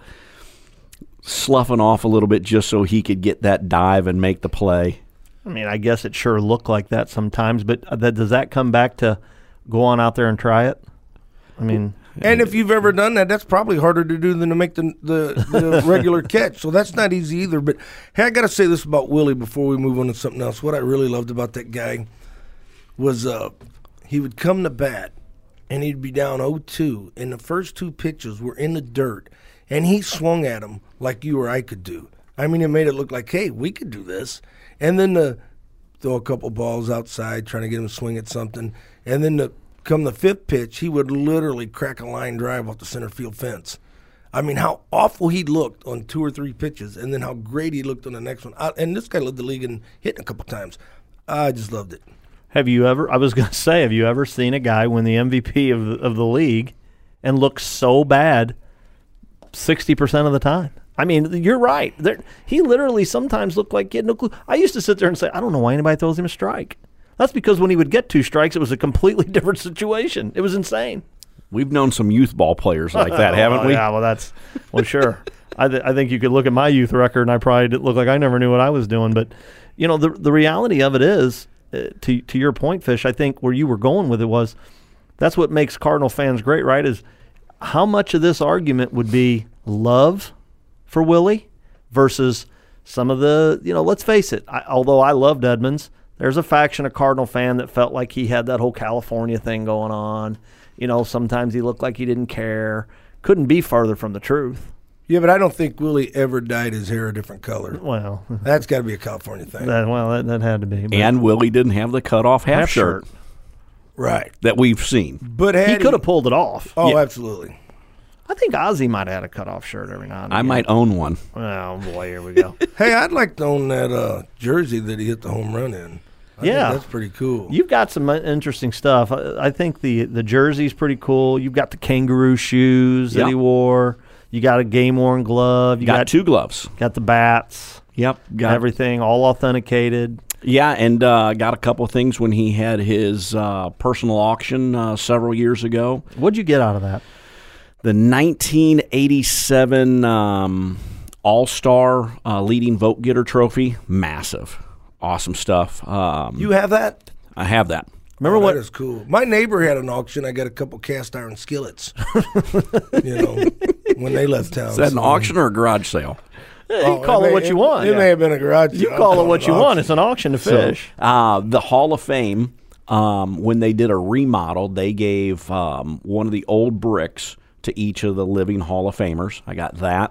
sloughing off a little bit just so he could get that dive and make the play? I mean, I guess it sure looked like that sometimes, but does that come back to go on out there and try it? I mean, and if you've ever done that, that's probably harder to do than to make the regular catch. So that's not easy either. But hey, I got to say this about Willie before we move on to something else. What I really loved about that guy was he would come to bat and he'd be down 0-2, and the first two pitches were in the dirt, and he swung at them like you or I could do. I mean, it made it look like, hey, we could do this. And then to throw a couple balls outside, trying to get him to swing at something, and then come the fifth pitch, he would literally crack a line drive off the center field fence. I mean, how awful he looked on 2 or 3 pitches, and then how great he looked on the next one. And this guy led the league in hitting a couple times. I just loved it. Have you ever seen a guy win the MVP of the league and look so bad 60% of the time? I mean, you're right. He literally sometimes looked like he had no clue. I used to sit there and say, I don't know why anybody throws him a strike. That's because when he would get 2 strikes, it was a completely different situation. It was insane. We've known some youth ball players like that, haven't we? Yeah, well, sure. I think you could look at my youth record, and I probably didn't look like I never knew what I was doing. But, the reality of it is, to your point, Fish, I think where you were going with it was that's what makes Cardinal fans great, right, is how much of this argument would be love for Willie versus some of the, let's face it, although I loved Edmonds, there's a faction of Cardinal fan that felt like he had that whole California thing going on. Sometimes he looked like he didn't care. Couldn't be farther from the truth. Yeah, but I don't think Willie ever dyed his hair a different color. Well, that's got to be a California thing. That had to be. And Willie didn't have the cutoff half shirt. Right. That we've seen. But he could have pulled it off. Oh, yeah. Absolutely. I think Ozzie might have had a cutoff shirt every now and again. I might own one. Oh, boy, here we go. Hey, I'd like to own that jersey that he hit the home run in. I think that's pretty cool. You've got some interesting stuff. I think the jersey's pretty cool. You've got the kangaroo shoes that he wore. You got a game-worn glove. You got 2 gloves. Got the bats. Yep. Got everything all authenticated. Yeah, and got a couple of things when he had his personal auction several years ago. What'd you get out of that? The 1987 All-Star leading vote getter trophy. Massive. Awesome stuff. You have that? I have that. Remember what? That is cool. My neighbor had an auction. I got a couple cast iron skillets. When they left town. Is that an auction or a garage sale? You call it what you want. It may have been a garage sale. You call it what you want. It's an auction to Fish. So, the Hall of Fame, when they did a remodel, they gave one of the old bricks to each of the living Hall of Famers. I got that.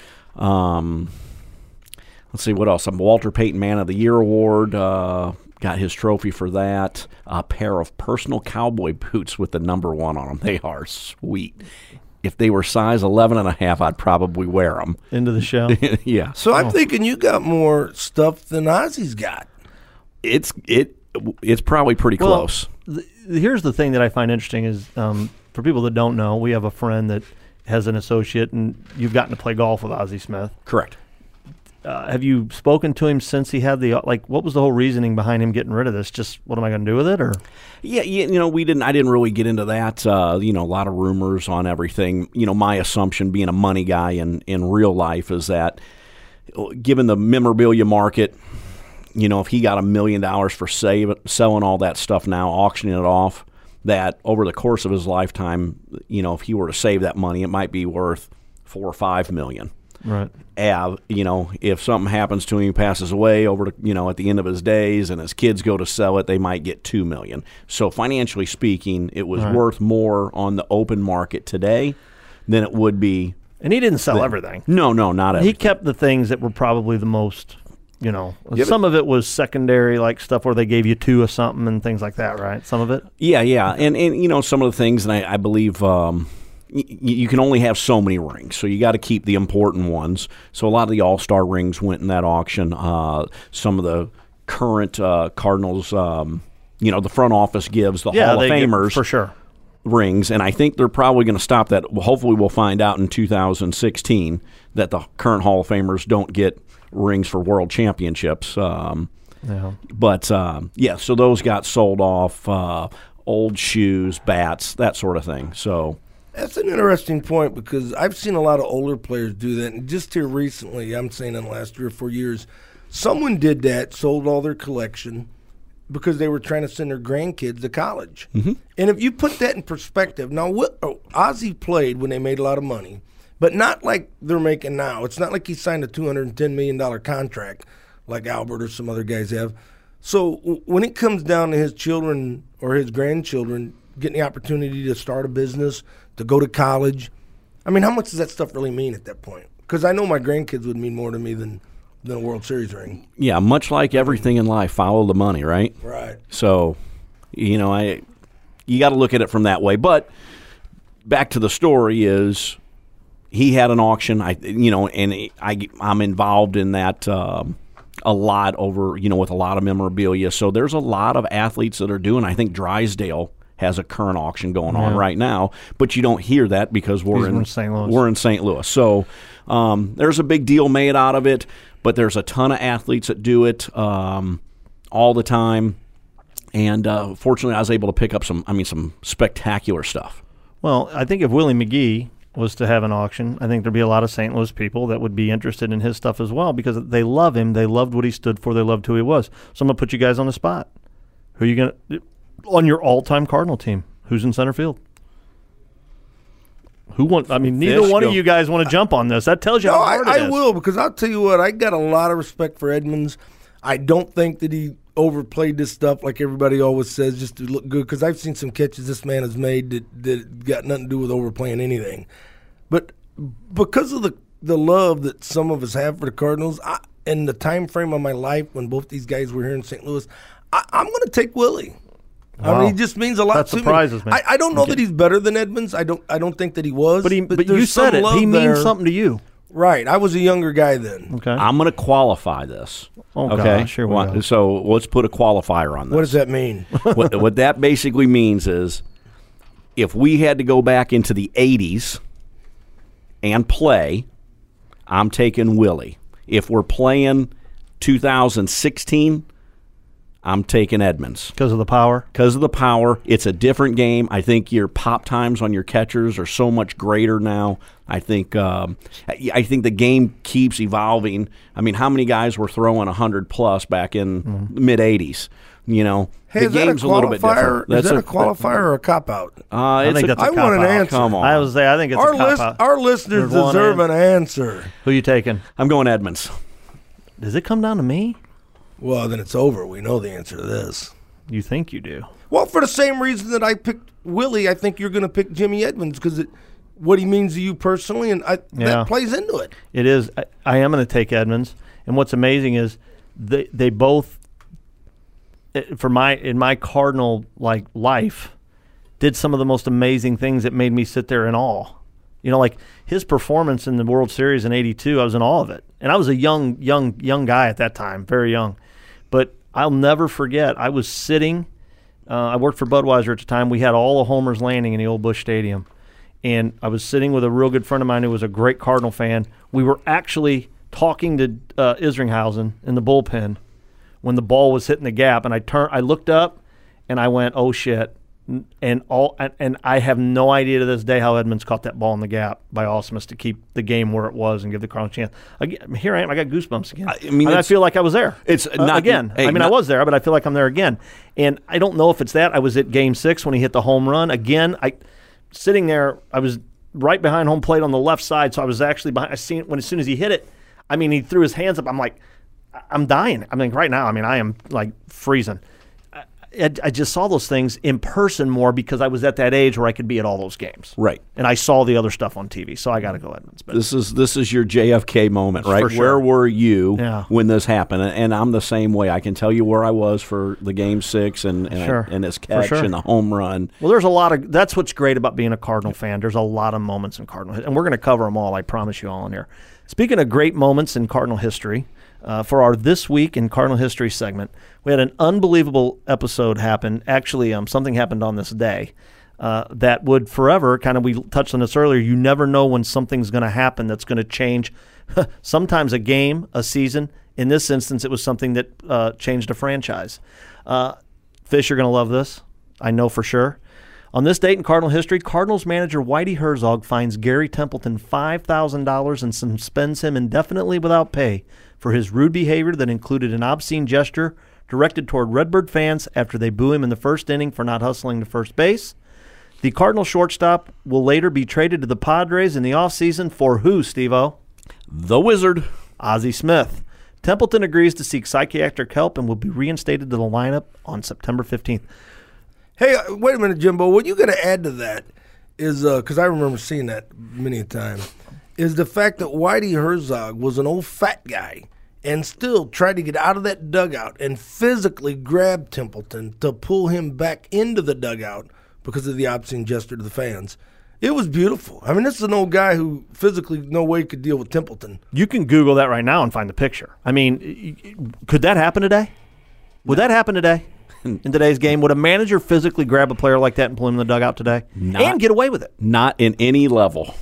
Let's see, what else? Walter Payton Man of the Year Award. Got his trophy for that. A pair of personal cowboy boots with the number 1 on them. They are sweet. If they were size 11.5, I'd probably wear them. Into the show? Yeah. So I'm thinking you got more stuff than Ozzie's got. It's probably pretty close. Here's the thing that I find interesting is, for people that don't know, we have a friend that has an associate, and you've gotten to play golf with Ozzie Smith. Correct. Have you spoken to him since he had what was the whole reasoning behind him getting rid of this? Just what am I going to do with it? Or yeah, we didn't. I didn't really get into that. A lot of rumors on everything. My assumption, being a money guy in real life, is that given the memorabilia market, if he got $1 million for selling all that stuff now, auctioning it off, that over the course of his lifetime, if he were to save that money, it might be worth $4 or $5 million. Right. If something happens to him, he passes away at the end of his days, and his kids go to sell it, they might get $2 million. So financially speaking, it was worth more on the open market today than it would be. And he didn't sell everything. No, not everything. He kept the things that were probably the most, some of it was secondary, like stuff where they gave you 2 of something and things like that, right? Some of it? Yeah. And some of the things, and I believe you can only have so many rings, so you got to keep the important ones. So a lot of the All-Star rings went in that auction. Some of the current Cardinals, the front office gives the Hall of Famers. For sure. Rings, and I think they're probably going to stop that. Hopefully we'll find out in 2016 that the current Hall of Famers don't get rings for world championships. So those got sold off, old shoes, bats, that sort of thing. So that's an interesting point, because I've seen a lot of older players do that, and just here recently, I'm saying in the last 3 or 4 years, someone did that, sold all their collection, because they were trying to send their grandkids to college. Mm-hmm. And if you put that in perspective, now Ozzie played when they made a lot of money, but not like they're making now. It's not like he signed a $210 million contract like Albert or some other guys have. So when it comes down to his children or his grandchildren getting the opportunity to start a business, to go to college, I mean, how much does that stuff really mean at that point? Because I know my grandkids would mean more to me than a World Series ring. Yeah, much like everything in life, follow the money, right? Right. So, you got to look at it from that way. But back to the story is he had an auction, I'm involved in that a lot over, with a lot of memorabilia. So there's a lot of athletes that are doing. I think Drysdale has a current auction going on right now, but you don't hear that because we're in St. Louis. We're in St. Louis. So there's a big deal made out of it. But there's a ton of athletes that do it all the time, and fortunately, I was able to pick up some spectacular stuff. Well, I think if Willie McGee was to have an auction, I think there'd be a lot of St. Louis people that would be interested in his stuff as well, because they love him, they loved what he stood for, they loved who he was. So I'm gonna put you guys on the spot. Who are you gonna on your all-time Cardinal team? Who's in center field? Neither one of you guys want to jump on this. That tells you how hard it is. I will, because I'll tell you what, I got a lot of respect for Edmonds. I don't think that he overplayed this stuff like everybody always says just to look good, because I've seen some catches this man has made that got nothing to do with overplaying anything. But because of the love that some of us have for the Cardinals, and the time frame of my life when both these guys were here in St. Louis, I'm going to take Willie. Wow. I mean, he just means a lot to me. That surprises me. I don't know that he's better than Edmonds. I don't think that he was. But you said it. He means something to you. Right. I was a younger guy then. Okay. I'm going to qualify this. Oh, okay. Gosh, here we go. So let's put a qualifier on this. What does that mean? What that basically means is if we had to go back into the 80s and play, I'm taking Willie. If we're playing 2016, I'm taking Edmonds. Because of the power? Because of the power. It's a different game. I think your pop times on your catchers are so much greater now. I think the game keeps evolving. I mean, how many guys were throwing 100-plus back in the mid-'80s? Hey, the game's a little bit different. Is that a qualifier or a cop-out? I think that's a cop-out. I want an answer. Come on. I think it's a cop-out. Our listeners deserve an answer. Who you taking? I'm going Edmonds. Does it come down to me? Well, then it's over. We know the answer to this. You think you do? Well, for the same reason that I picked Willie, I think you're going to pick Jimmy Edmonds because what he means to you personally, and that plays into it. It is. I am going to take Edmonds, and what's amazing is they both, in my Cardinal life, did some of the most amazing things that made me sit there in awe. Like his performance in the World Series in '82, I was in awe of it, and I was a young guy at that time, very young. But I'll never forget, I was sitting, I worked for Budweiser at the time. We had all the homers landing in the old Busch Stadium. And I was sitting with a real good friend of mine who was a great Cardinal fan. We were actually talking to Isringhausen in the bullpen when the ball was hitting the gap. And I looked up and I went, oh, shit. And I have no idea to this day how Edmonds caught that ball in the gap by Ausmus to keep the game where it was and give the Cardinals a chance. Again, here I am. I got goosebumps again. I feel like I was there. It's not again. Hey, I was there, but I feel like I'm there again. And I don't know if it's that. I was at Game 6 when he hit the home run. Again, sitting there. I was right behind home plate on the left side, so I was actually behind. I seen it when as soon as he hit it. I mean, he threw his hands up. I'm like, I'm dying. I mean, right now, I am like freezing. I just saw those things in person more because I was at that age where I could be at all those games. Right. And I saw the other stuff on TV, so I got to go Edmonds. But this is your JFK moment, right? For sure. Where were you Yeah. when this happened? And I'm the same way. I can tell you where I was for the Game 6 and Sure. his catch For sure. and the home run. Well, there's a lot of – that's what's great about being a Cardinal fan. There's a lot of moments in Cardinal – and we're going to cover them all, I promise you all in here. Speaking of great moments in Cardinal history, for our This Week in Cardinal History segment, we had an unbelievable episode happen. Actually, something happened on this day that would forever, kind of we touched on this earlier, you never know when something's going to happen that's going to change sometimes a game, a season. In this instance, it was something that changed a franchise. Fish, you're going to love this. I know for sure. On this date in Cardinal history, Cardinals manager Whitey Herzog fines Gary Templeton $5,000 and suspends him indefinitely without pay for his rude behavior that included an obscene gesture directed toward Redbird fans after they boo him in the first inning for not hustling to first base. The Cardinal shortstop will later be traded to the Padres in the offseason for who, Steve-O? The Wizard. Ozzie Smith. Templeton agrees to seek psychiatric help and will be reinstated to the lineup on September 15th. Hey, wait a minute, Jimbo. What you got to add to that is, because I remember seeing that many a time, is the fact that Whitey Herzog was an old fat guy and still tried to get out of that dugout and physically grab Templeton to pull him back into the dugout because of the obscene gesture to the fans. It was beautiful. I mean, this is an old guy who physically no way could deal with Templeton. You can Google that right now and find the picture. I mean, could that happen today? Would that happen today? In today's game, would a manager physically grab a player like that and pull him in the dugout today and get away with it? Not in any level.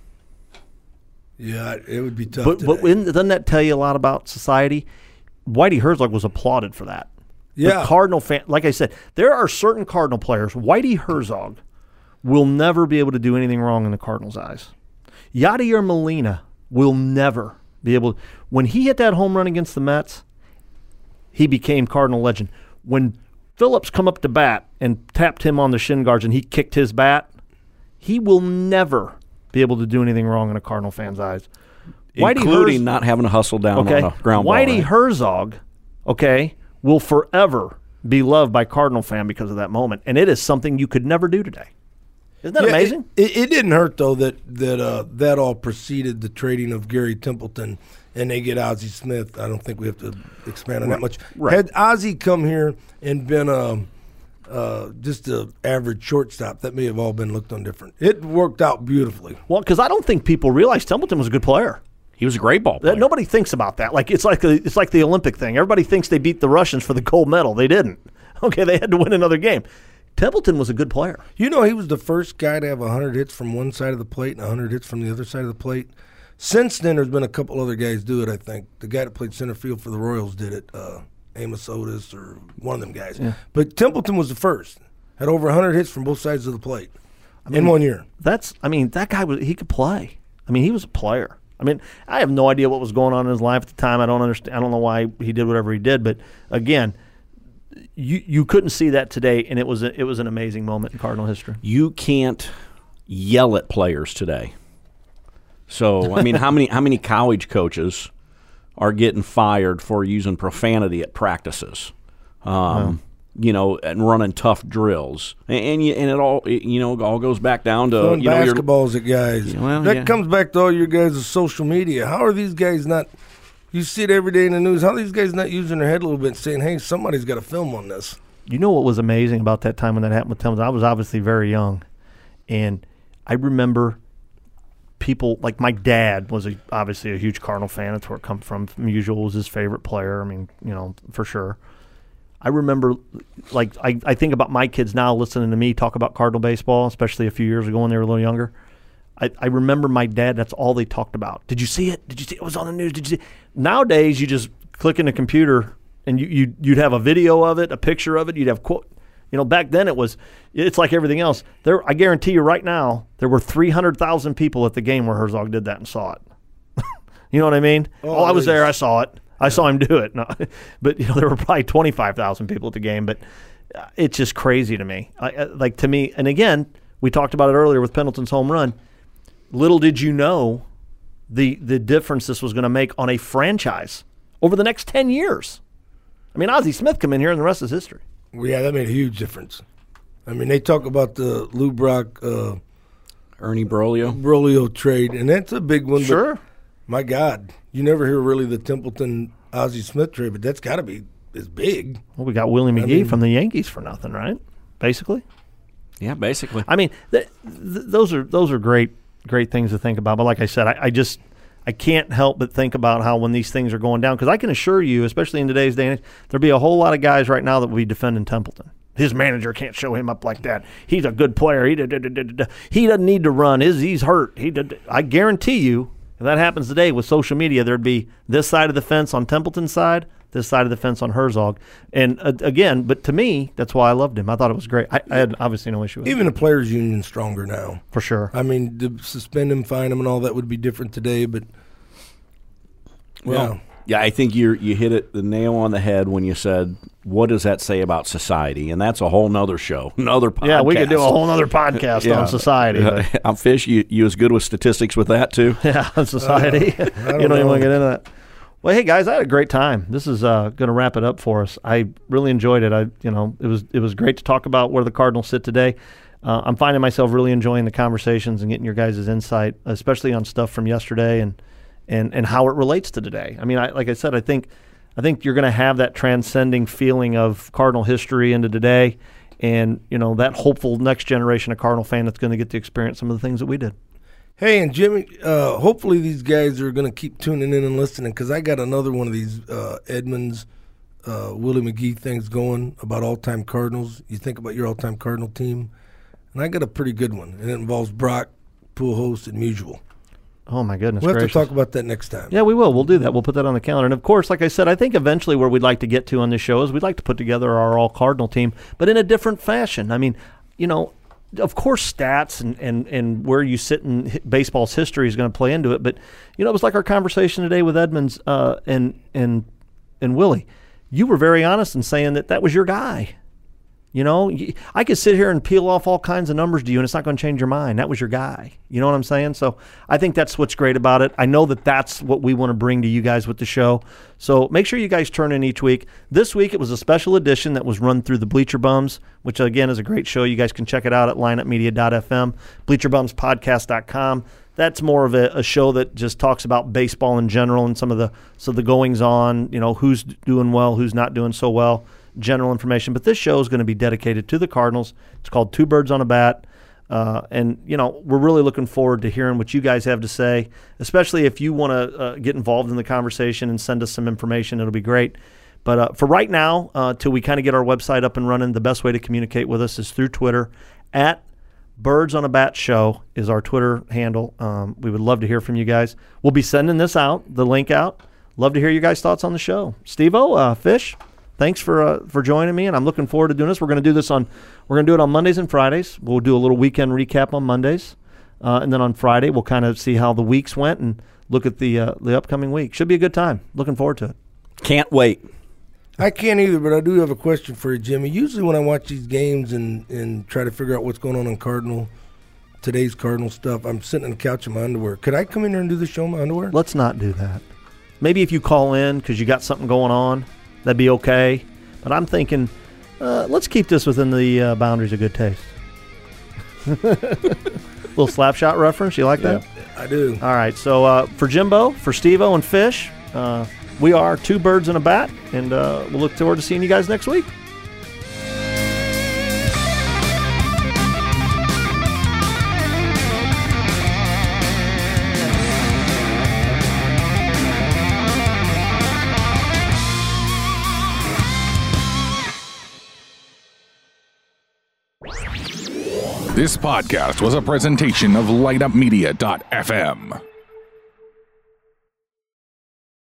Yeah, it would be tough But today. doesn't that tell you a lot about society? Whitey Herzog was applauded for that. Yeah. The Cardinal fan, like I said, there are certain Cardinal players. Whitey Herzog will never be able to do anything wrong in the Cardinals' eyes. Yadier Molina will never be able. When he hit that home run against the Mets, he became Cardinal legend. When Phillips come up to bat and tapped him on the shin guards and he kicked his bat, he will never be able to do anything wrong in a Cardinal fan's eyes. Including not having to hustle down on a ground ball. Whitey Herzog, will forever be loved by Cardinal fan because of that moment. And it is something you could never do today. Isn't that amazing? It didn't hurt, though, that all preceded the trading of Gary Templeton and they get Ozzie Smith. I don't think we have to expand on that much. Right. Had Ozzie come here and been just an average shortstop, that may have all been looked on different. It worked out beautifully. Well, because I don't think people realize Templeton was a good player. He was a great ball player. Nobody thinks about that. Like it's like the Olympic thing. Everybody thinks they beat the Russians for the gold medal. They didn't. Okay, they had to win another game. Templeton was a good player. You know, he was the first guy to have 100 hits from one side of the plate and 100 hits from the other side of the plate. Since then, there's been a couple other guys do it, I think. The guy that played center field for the Royals did it, Amos Otis or one of them guys. Yeah. But Templeton was the first. Had over 100 hits from both sides of the plate in 1 year. That guy he could play. I mean, he was a player. I mean, I have no idea what was going on in his life at the time. I don't understand. I don't know why he did whatever he did. But again, you couldn't see that today, and it was an amazing moment in Cardinal history. You can't yell at players today. So I mean, how many college coaches are getting fired for using profanity at practices? You know, and running tough drills, and it all goes back down to throwing basketballs at guys. Well, comes back to all your guys' social media. How are these guys not? You see it every day in the news. How are these guys not using their head a little bit, saying, "Hey, somebody's got to film on this." You know what was amazing about that time when that happened with Templeton? I was obviously very young, and I remember people like my dad was obviously a huge Cardinal fan. That's where it comes from. Musial was his favorite player. I mean, for sure. I remember, like, I think about my kids now listening to me talk about Cardinal baseball, especially a few years ago when they were a little younger. I remember my dad, that's all they talked about. Did you see it? Did you see it? It was on the news. Did you see it? Nowadays, you just click in the computer and you'd have a video of it, a picture of it. You'd have Back then it's like everything else. I guarantee you right now, there were 300,000 people at the game where Herzog did that and saw it. You know what I mean? I was there. I saw it. I saw him do it. No, but there were probably 25,000 people at the game. But it's just crazy to me. To me, and again, we talked about it earlier with Pendleton's home run. Little did you know the difference this was going to make on a franchise over the next 10 years. I mean, Ozzie Smith come in here and the rest is history. Well, yeah, that made a huge difference. I mean, they talk about the Lou Brock, Ernie Broglio trade, and that's a big one. Sure. But my God, you never hear really the Templeton-Ozzie Smith trade, but that's got to be as big. Well, we got Willie McGee from the Yankees for nothing, right? Basically. Yeah, basically. I mean, those are great things to think about. But like I said, I can't help but think about how when these things are going down, because I can assure you, especially in today's day and age, there'll be a whole lot of guys right now that will be defending Templeton. His manager can't show him up like that. He's a good player. He doesn't need to run. He's hurt. I guarantee you, if that happens today with social media, there'd be this side of the fence on Templeton's side, this side of the fence on Herzog. And again, but to me, that's why I loved him. I thought it was great. I had obviously no issue with it. Even the players' union's stronger now. For sure. I mean, to suspend him, fine him, and all that would be different today, but yeah, I think you hit the nail on the head when you said, what does that say about society? And that's a whole nother show, another podcast. Yeah, we could do a whole other podcast on society. I'm Fish. You as good with statistics with that too? Yeah, on society. You don't even want to get into that. Well, hey guys, I had a great time. This is going to wrap it up for us. I really enjoyed it. It was great to talk about where the Cardinals sit today. I'm finding myself really enjoying the conversations and getting your guys' insight, especially on stuff from yesterday and how it relates to today. I mean, like I said, I think you're going to have that transcending feeling of Cardinal history into today, and that hopeful next generation of Cardinal fan that's going to get to experience some of the things that we did. Hey, and Jimmy, hopefully these guys are going to keep tuning in and listening, because I got another one of these Edmonds, Willie McGee things going about all-time Cardinals. You think about your all-time Cardinal team, and I got a pretty good one, and it involves Brock, Pujols, and Musial. Oh, my goodness We'll have gracious. to talk about that next time. Yeah, we will. We'll do that. We'll put that on the calendar. And, of course, like I said, I think eventually where we'd like to get to on this show is we'd like to put together our all-Cardinal team, but in a different fashion. I mean, of course, stats and where you sit in baseball's history is going to play into it. But, it was like our conversation today with Edmonds and Willie. You were very honest in saying that was your guy. I could sit here and peel off all kinds of numbers to you, and it's not going to change your mind. That was your guy. You know what I'm saying? So I think that's what's great about it. I know that's what we want to bring to you guys with the show. So make sure you guys turn in each week. This week it was a special edition that was run through the Bleacher Bums, which, again, is a great show. You guys can check it out at lineupmedia.fm, bleacherbumspodcast.com. That's more of a show that just talks about baseball in general and some of the goings-on, who's doing well, who's not doing so well. General information, but this show is going to be dedicated to the Cardinals. It's called Two Birds on a Bat, and we're really looking forward to hearing what you guys have to say, especially if you want to get involved in the conversation and send us some information. It'll be great. But for right now, till we kind of get our website up and running, the best way to communicate with us is through Twitter. At Birds on a Bat Show is our Twitter handle. We would love to hear from you guys. We'll be sending the link out. Love to hear you guys' thoughts on the show. Steve-O, Fish, thanks for joining me, and I'm looking forward to doing this. We're going to do it on Mondays and Fridays. We'll do a little weekend recap on Mondays, and then on Friday we'll kind of see how the weeks went and look at the upcoming week. Should be a good time. Looking forward to it. Can't wait. I can't either, but I do have a question for you, Jimmy. Usually when I watch these games and try to figure out what's going on in today's Cardinal stuff, I'm sitting on the couch in my underwear. Could I come in here and do the show in my underwear? Let's not do that. Maybe if you call in because you got something going on, that'd be okay. But I'm thinking, let's keep this within the boundaries of good taste. Little Slapshot reference. You like that? Yeah, I do. All right. So for Jimbo, for Steve-O, and Fish, we are Two Birds and a Bat, and we'll look forward to seeing you guys next week. This podcast was a presentation of lineupmedia.fm.